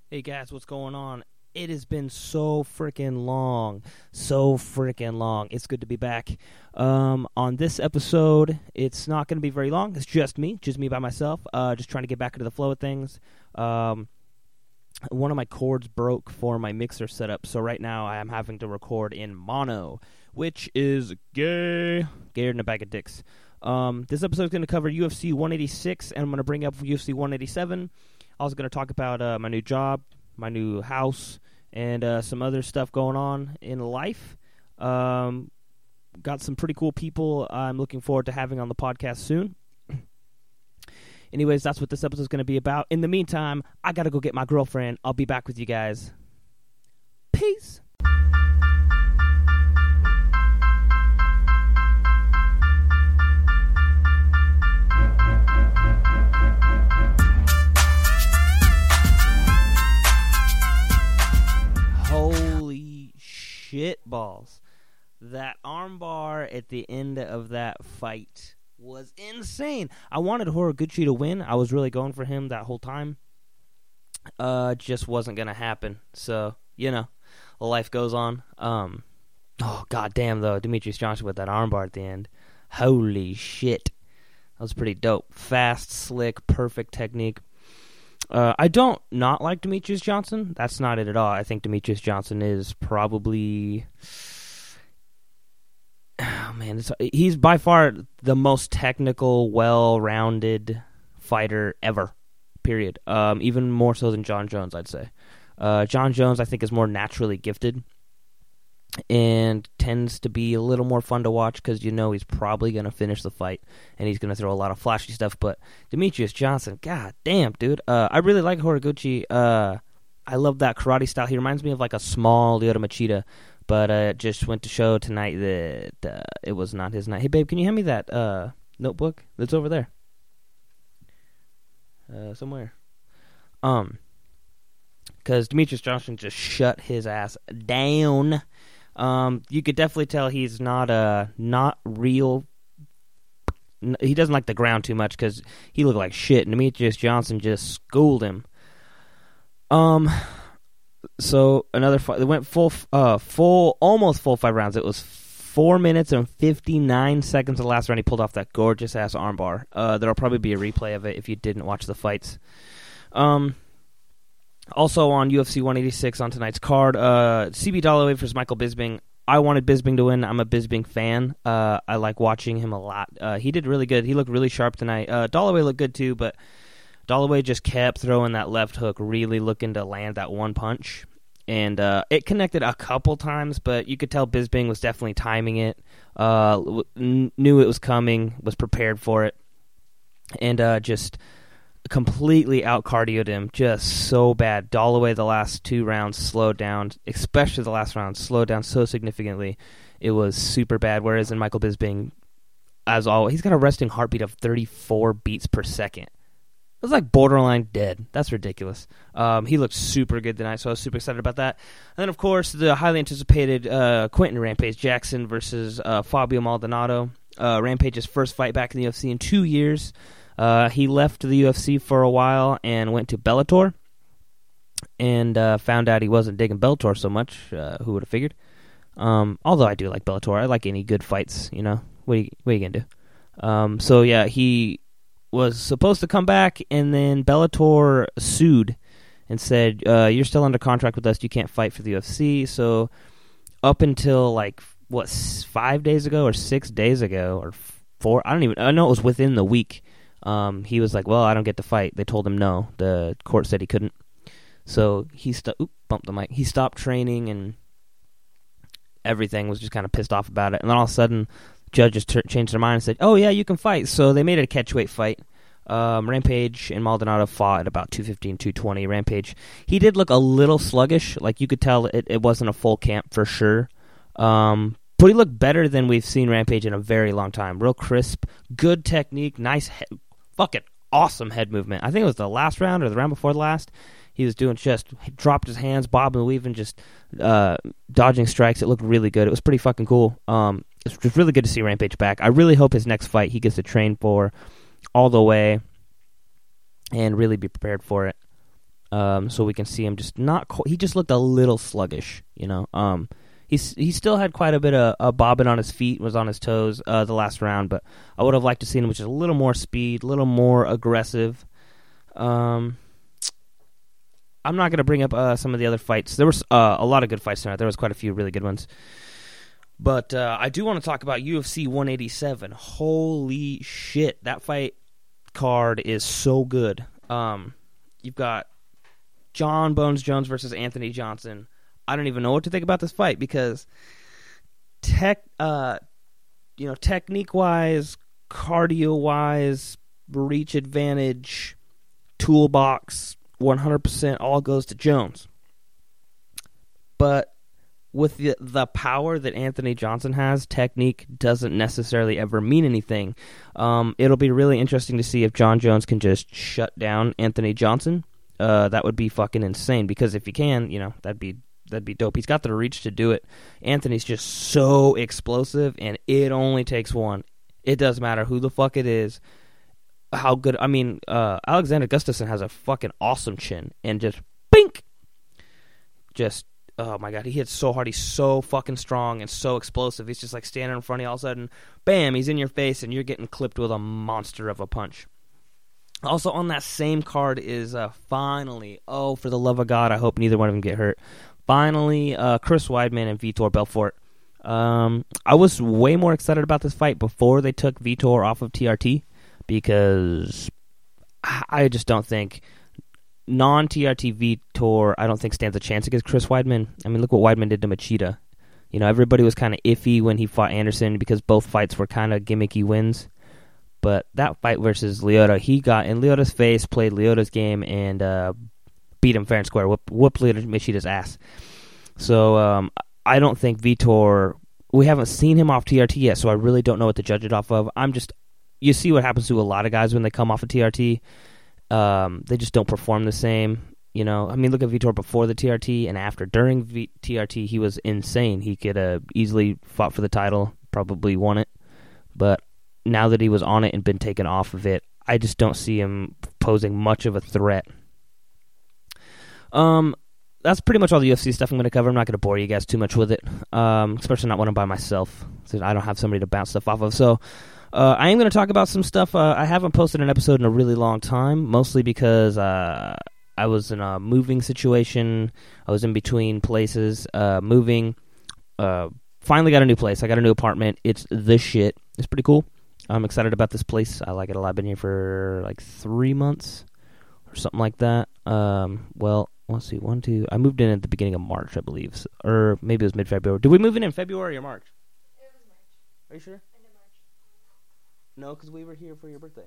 Hey guys, what's going on? It has been so freaking long. It's good to be back. On this episode, it's not going to be very long. It's just me by myself, just trying to get back into the flow of things. One of my cords broke for my mixer setup, so right now I am having to record in mono, which is gayer than a bag of dicks. This episode is going to cover UFC 186, and I'm going to bring up UFC 187. I was going to talk about my new job, my new house, and some other stuff going on in life. Got some pretty cool people I'm looking forward to having on the podcast soon. Anyways, that's what this episode is going to be about. In the meantime, I got to go get my girlfriend. I'll be back with you guys. Peace. Holy shit balls. That armbar at the end of that fight was insane. I wanted Horiguchi to win. I was really going for him that whole time. Just wasn't going to happen. So, life goes on. Oh, goddamn, though. Demetrius Johnson with that armbar at the end. Holy shit. That was pretty dope. Fast, slick, perfect technique. I don't not like Demetrius Johnson. That's not it at all. I think Demetrius Johnson is probably... Oh, man. He's by far the most technical, well-rounded fighter ever, period. Even more so than Jon Jones, I'd say. Jon Jones, I think, is more naturally gifted and tends to be a little more fun to watch because he's probably going to finish the fight and he's going to throw a lot of flashy stuff. But Demetrius Johnson, god damn, dude. I really like Horiguchi. I love that karate style. He reminds me of like a small Lyoto Machida, but just went to show tonight that it was not his night. Hey, babe, can you hand me that notebook that's over there? Somewhere. Because Demetrius Johnson just shut his ass down. You could definitely tell he's not real. He doesn't like the ground too much because he looked like shit. And Demetrius Johnson just schooled him. So another fight. They went almost full 5 rounds. It was 4 minutes and 59 seconds of the last round. He pulled off that gorgeous ass armbar. There'll probably be a replay of it if you didn't watch the fights. Also on UFC 186 on tonight's card, CB Dollaway versus Michael Bisping. I wanted Bisping to win. I'm a Bisping fan. I like watching him a lot. He did really good. He looked really sharp tonight. Dollaway looked good too, but Dollaway just kept throwing that left hook, really looking to land that one punch. And it connected a couple times, but you could tell Bisping was definitely timing it, knew it was coming, was prepared for it, and just completely out-cardioed him, just so bad. Dollaway, the last 2 rounds, slowed down, especially the last round, slowed down so significantly. It was super bad, whereas in Michael Bisping, as always, he's got a resting heartbeat of 34 beats per second. It was like borderline dead. That's ridiculous. He looked super good tonight, so I was super excited about that. And then, of course, the highly anticipated Quentin Rampage Jackson versus Fabio Maldonado. Rampage's first fight back in the UFC in 2 years. He left the UFC for a while and went to Bellator and found out he wasn't digging Bellator so much. Who would have figured? Although I do like Bellator. I like any good fights, What are you going to do? So, yeah, he was supposed to come back, and then Bellator sued and said, you're still under contract with us. You can't fight for the UFC. So up until, 5 days ago or 6 days ago or 4, I know it was within the week. He was like, well, I don't get to fight. They told him no. The court said he couldn't. So he bumped the mic. He stopped training and everything, was just kind of pissed off about it. And then all of a sudden, judges changed their mind and said, oh, yeah, you can fight. So they made it a catchweight fight. Rampage and Maldonado fought at about 215, 220. Rampage, he did look a little sluggish. Like, you could tell it wasn't a full camp for sure. But he looked better than we've seen Rampage in a very long time. Real crisp, good technique, nice fucking awesome head movement. I think it was the last round or the round before the last. He was doing he dropped his hands, bobbing and weaving, just dodging strikes. It looked really good. It was pretty fucking cool. It's just really good to see Rampage back. I really hope his next fight he gets to train for all the way and really be prepared for it. so we can see him just not. He just looked a little sluggish, you know. He still had quite a bit of bobbing on his feet, was on his toes the last round, but I would have liked to see him with just a little more speed, a little more aggressive. I'm not going to bring up some of the other fights. There was a lot of good fights tonight. There was quite a few really good ones. But I do want to talk about UFC 187. Holy shit, that fight card is so good. You've got John Bones Jones versus Anthony Johnson. I don't even know what to think about this fight because technique-wise, cardio-wise, reach advantage, toolbox, 100% all goes to Jones. But with the power that Anthony Johnson has, technique doesn't necessarily ever mean anything. It'll be really interesting to see if John Jones can just shut down Anthony Johnson. That would be fucking insane because if he can, that'd be dope. He's got the reach to do it. Anthony's just so explosive, and it only takes one. It doesn't matter who the fuck it is, how good. I mean, Alexander Gustafsson has a fucking awesome chin, and just bink, just. Oh my god, he hits so hard. He's so fucking strong and so explosive. He's just like standing in front of you, all of a sudden, bam, he's in your face, and you're getting clipped with a monster of a punch. Also on that same card is finally, oh, for the love of God, I hope neither one of them get hurt. Finally, Chris Weidman and Vitor Belfort. I was way more excited about this fight before they took Vitor off of TRT because I just don't think non-TRT Vitor, I don't think stands a chance against Chris Weidman. I mean, look what Weidman did to Machida. Everybody was kind of iffy when he fought Anderson because both fights were kind of gimmicky wins. But that fight versus Lyoto, he got in Lyoto's face, played Lyoto's game, and beat him fair and square, whooped Machida's ass. So I don't think Vitor, we haven't seen him off TRT yet, so I really don't know what to judge it off of. You see what happens to a lot of guys when they come off of TRT. They just don't perform the same, I mean, look at Vitor before the TRT and after. During TRT, he was insane. He could have easily fought for the title, probably won it. But now that he was on it and been taken off of it, I just don't see him posing much of a threat. That's pretty much all the UFC stuff I'm going to cover. I'm not going to bore you guys too much with it, especially not when I'm by myself, so I don't have somebody to bounce stuff off of. So I am going to talk about some stuff. I haven't posted an episode in a really long time, mostly because I was in a moving situation. I was in between places, moving. Finally got a new place. I got a new apartment. It's the shit. It's pretty cool. I'm excited about this place. I like it a lot. I've been here for like 3 months or something like that. Well, let's see. I moved in at the beginning of March, I believe. Or maybe it was mid-February. Did we move in February or March? It was March. Are you sure? No, because we were here for your birthday.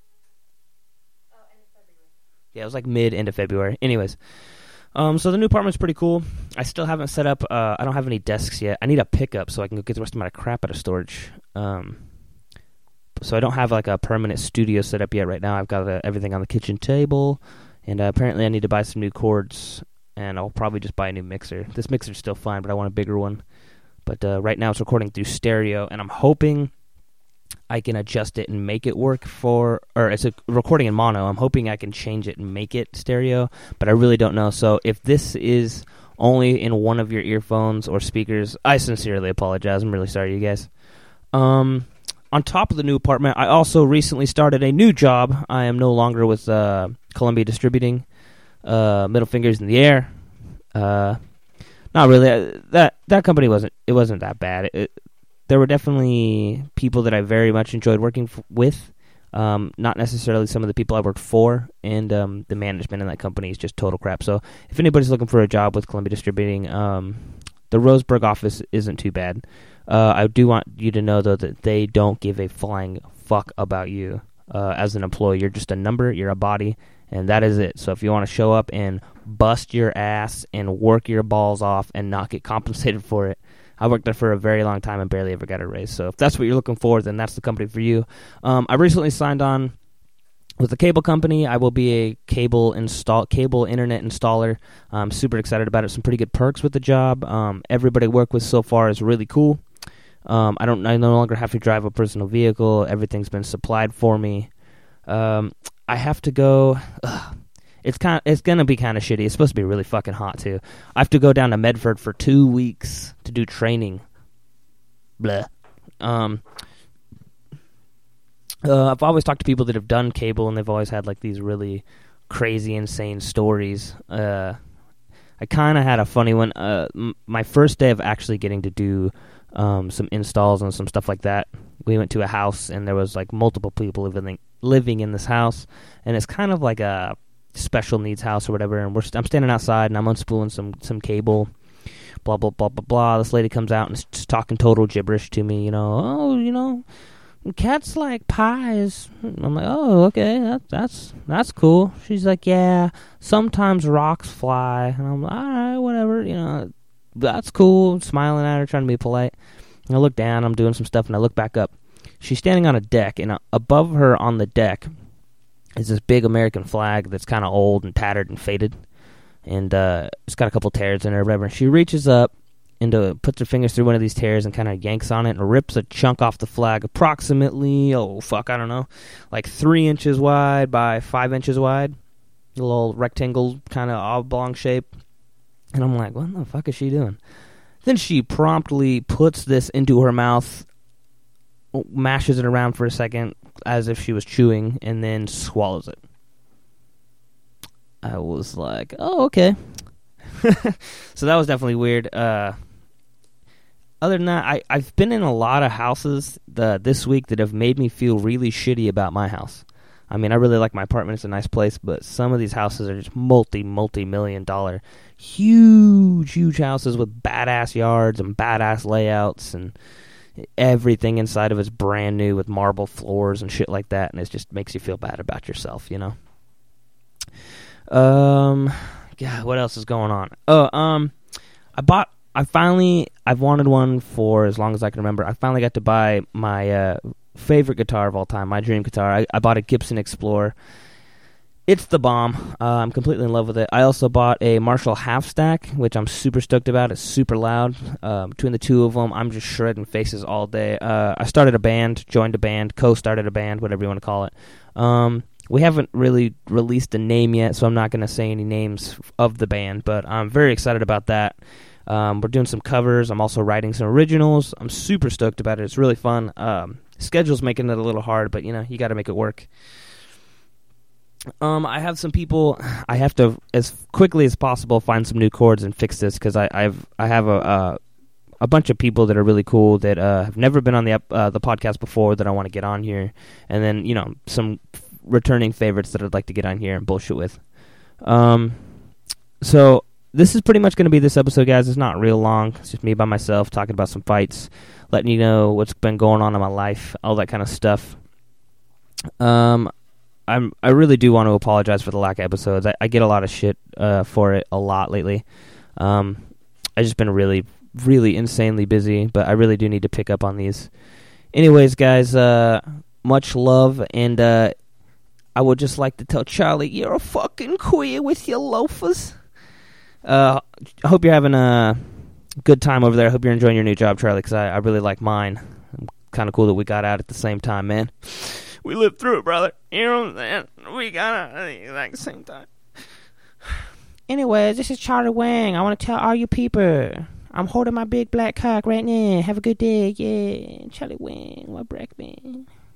Oh, end of February. Yeah, it was like end of February. Anyways, so the new apartment's pretty cool. I still haven't set up, I don't have any desks yet. I need a pickup so I can go get the rest of my crap out of storage. So I don't have like a permanent studio set up yet right now. I've got everything on the kitchen table, and apparently I need to buy some new cords, and I'll probably just buy a new mixer. This mixer's still fine, but I want a bigger one. But right now it's recording through stereo, and I'm hoping I can adjust it and make it work or it's a recording in mono. I'm hoping I can change it and make it stereo, but I really don't know. So if this is only in one of your earphones or speakers, I sincerely apologize. I'm really sorry, you guys. On top of the new apartment, I also recently started a new job. I am no longer with Columbia Distributing. Middle fingers in the air. Not really. That company wasn't that bad. There were definitely people that I very much enjoyed working with. Not necessarily some of the people I worked for, and the management in that company is just total crap. So if anybody's looking for a job with Columbia Distributing, the Roseburg office isn't too bad. I do want you to know, though, that they don't give a flying fuck about you as an employee. You're just a number, you're a body, and that is it. So if you want to show up and bust your ass and work your balls off and not get compensated for it, I worked there for a very long time and barely ever got a raise. So if that's what you're looking for, then that's the company for you. I recently signed on with a cable company. I will be a cable internet installer. I'm super excited about it. Some pretty good perks with the job. Everybody I work with so far is really cool. I no longer have to drive a personal vehicle. Everything's been supplied for me. I have to go. It's gonna be kind of shitty. It's supposed to be really fucking hot too. I have to go down to Medford for 2 weeks to do training. Blah. I've always talked to people that have done cable, and they've always had like these really crazy, insane stories. I kind of had a funny one. My first day of actually getting to do some installs and some stuff like that, we went to a house, and there was like multiple people living in this house, and it's kind of like a special needs house or whatever. And I'm standing outside, and I'm unspooling some cable. Blah blah blah blah blah. This lady comes out and is just talking total gibberish to me. Cats like pies. I'm like, oh, okay, that's cool. She's like, yeah, sometimes rocks fly. And I'm like, all right, whatever, that's cool. I'm smiling at her, trying to be polite. And I look down, I'm doing some stuff, and I look back up. She's standing on a deck, and above her on the deck is this big American flag that's kind of old and tattered and faded. And it's got a couple tears in it or whatever. And she reaches up and puts her fingers through one of these tears and kind of yanks on it and rips a chunk off the flag approximately, like 3 inches wide by 5 inches wide. A little rectangle kind of oblong shape. And I'm like, what the fuck is she doing? Then she promptly puts this into her mouth, mashes it around for a second as if she was chewing, and then swallows it. I was like, oh, okay. So that was definitely weird. Other than that, I've been in a lot of houses this week that have made me feel really shitty about my house. I mean, I really like my apartment. It's a nice place, but some of these houses are just multi-million dollar, huge houses with badass yards and badass layouts, and everything inside of it's brand new with marble floors and shit like that, and it just makes you feel bad about yourself, God, what else is going on? I've wanted one for as long as I can remember. I finally got to buy my favorite guitar of all time, my dream guitar. I bought a Gibson Explorer. It's the bomb. I'm completely in love with it. I also bought a Marshall Half Stack, which I'm super stoked about. It's super loud. Between the two of them, I'm just shredding faces all day. I started a band, joined a band, co-started a band, whatever you want to call it. We haven't really released a name yet, so I'm not going to say any names of the band, but I'm very excited about that. We're doing some covers. I'm also writing some originals. I'm super stoked about it. It's really fun. Schedule's making it a little hard, but, you got to make it work. I have some people. I have to, as quickly as possible, find some new chords and fix this, because I have a bunch of people that are really cool that have never been on the podcast before that I want to get on here, and then, some returning favorites that I'd like to get on here and bullshit with. So this is pretty much going to be this episode, guys. It's not real long. It's just me by myself talking about some fights, letting you know what's been going on in my life, all that kind of stuff. I really do want to apologize for the lack of episodes. I get a lot of shit for it a lot lately. I've just been really, really insanely busy, but I really do need to pick up on these. Anyways, guys, much love, and I would just like to tell Charlie, you're a fucking queer with your loafers. I hope you're having a good time over there. I hope you're enjoying your new job, Charlie, because I really like mine. Kind of cool that we got out at the same time, man. We lived through it, brother. You know what I'm saying? We got out at the exact same time. Anyways, this is Charlie Wang. I want to tell all you people, I'm holding my big black cock right now. Have a good day. Yeah, Charlie Wang, my black man.